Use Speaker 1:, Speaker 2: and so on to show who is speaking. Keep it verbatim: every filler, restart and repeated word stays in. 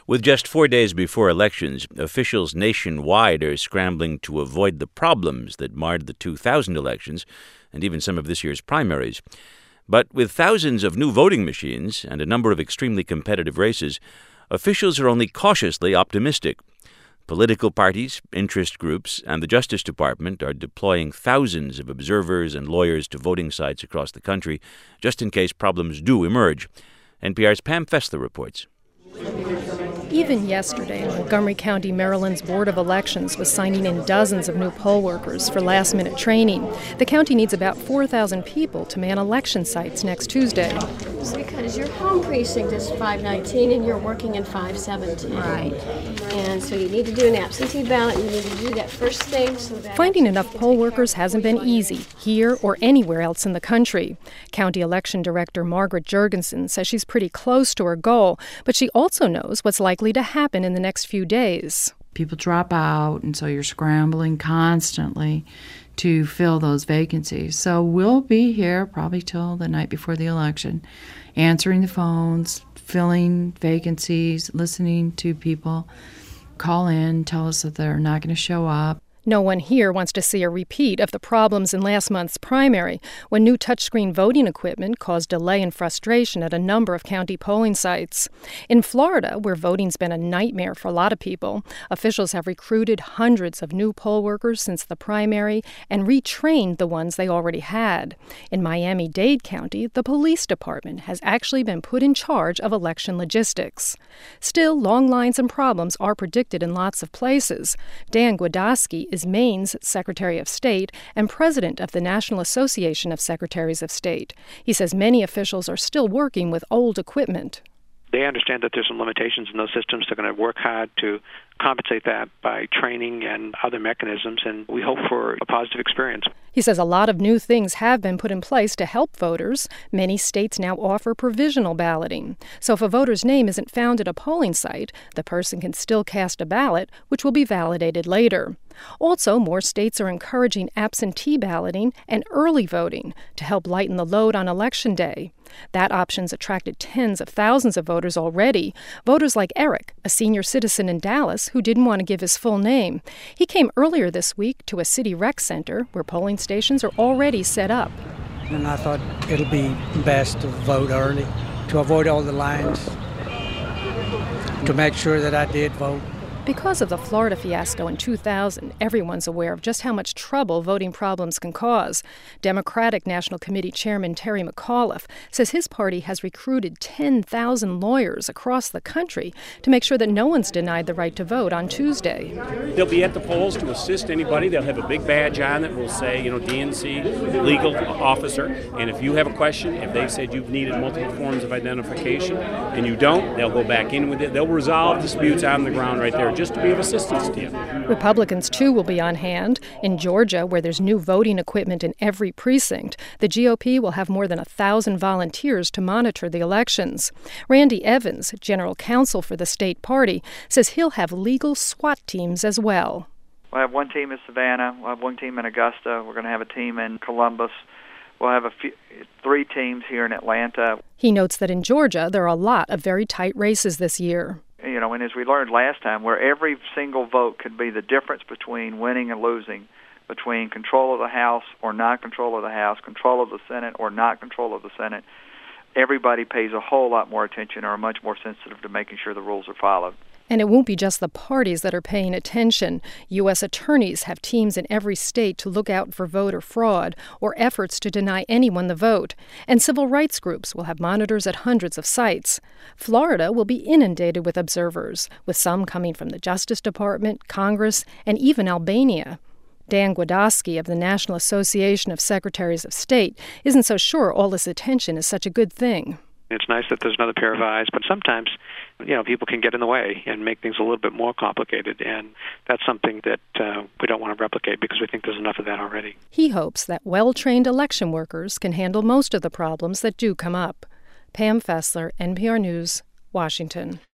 Speaker 1: With just four days before elections, officials nationwide are scrambling to avoid the problems that marred the two thousand elections and even some of this year's primaries. But with thousands of new voting machines and a number of extremely competitive races, officials are only cautiously optimistic. Political parties, interest groups, and the Justice Department are deploying thousands of observers and lawyers to voting sites across the country, just in case problems do emerge. N P R's Pam Fessler reports.
Speaker 2: Even yesterday, Montgomery County, Maryland's Board of Elections was signing in dozens of new poll workers for last-minute training. The county needs about four thousand people to man election sites next Tuesday.
Speaker 3: It's because your home precinct is five nineteen and you're working in five seventeen.
Speaker 4: Right.
Speaker 3: And so you need to do an absentee ballot. You need to do that first thing. So that
Speaker 2: Finding enough poll workers hasn't been easy, here or anywhere else in the country. County Election Director Margaret Jurgensen says she's pretty close to her goal, but she also knows what's likely to happen in the next few days.
Speaker 4: People drop out, and so you're scrambling constantly to fill those vacancies. So we'll be here probably till the night before the election, answering the phones, filling vacancies, listening to people call in, tell us that they're not going to show up.
Speaker 2: No one here wants to see a repeat of the problems in last month's primary, when new touchscreen voting equipment caused delay and frustration at a number of county polling sites. In Florida, where voting's been a nightmare for a lot of people, officials have recruited hundreds of new poll workers since the primary and retrained the ones they already had. In Miami-Dade County, the police department has actually been put in charge of election logistics. Still, long lines and problems are predicted in lots of places. Dan Gwiadoski is Maine's Secretary of State and president of the National Association of Secretaries of State. He says many officials are still working with old equipment.
Speaker 5: They understand that there's some limitations in those systems. They're going to work hard to compensate that by training and other mechanisms, and we hope for a positive experience.
Speaker 2: He says a lot of new things have been put in place to help voters. Many states now offer provisional balloting. So if a voter's name isn't found at a polling site, the person can still cast a ballot, which will be validated later. Also, more states are encouraging absentee balloting and early voting to help lighten the load on Election Day. That option's attracted tens of thousands of voters already. Voters like Eric, a senior citizen in Dallas who didn't want to give his full name. He came earlier this week to a city rec center where polling stations are already set up.
Speaker 6: And I thought it'll be best to vote early, to avoid all the lines, to make sure that I did vote.
Speaker 2: Because of the Florida fiasco in two thousand, everyone's aware of just how much trouble voting problems can cause. Democratic National Committee Chairman Terry McAuliffe says his party has recruited ten thousand lawyers across the country to make sure that no one's denied the right to vote on Tuesday.
Speaker 7: They'll be at the polls to assist anybody. They'll have a big badge on that will say, you know, D N C, legal officer. And if you have a question, if they said you've needed multiple forms of identification and you don't, they'll go back in with it. They'll resolve disputes on the ground right there, just to be of assistance to you.
Speaker 2: Republicans, too, will be on hand. In Georgia, where there's new voting equipment in every precinct, the G O P will have more than a thousand volunteers to monitor the elections. Randy Evans, general counsel for the state party, says he'll have legal SWAT teams as well.
Speaker 8: We'll have one team in Savannah. We'll have one team in Augusta. We're going to have a team in Columbus. We'll have a few, three teams here in Atlanta.
Speaker 2: He notes that in Georgia, there are a lot of very tight races this year.
Speaker 8: You know, and as we learned last time, where every single vote could be the difference between winning and losing, between control of the House or not control of the House, control of the Senate or not control of the Senate, everybody pays a whole lot more attention or are much more sensitive to making sure the rules are followed.
Speaker 2: And it won't be just the parties that are paying attention. U S attorneys have teams in every state to look out for voter fraud or efforts to deny anyone the vote. And civil rights groups will have monitors at hundreds of sites. Florida will be inundated with observers, with some coming from the Justice Department, Congress, and even Albania. Dan Gwiadoski of the National Association of Secretaries of State isn't so sure all this attention is such a good thing.
Speaker 5: It's nice that there's another pair of eyes, but sometimes, you know, people can get in the way and make things a little bit more complicated, and that's something that uh, we don't want to replicate because we think there's enough of that already.
Speaker 2: He hopes that well-trained election workers can handle most of the problems that do come up. Pam Fessler, N P R News, Washington.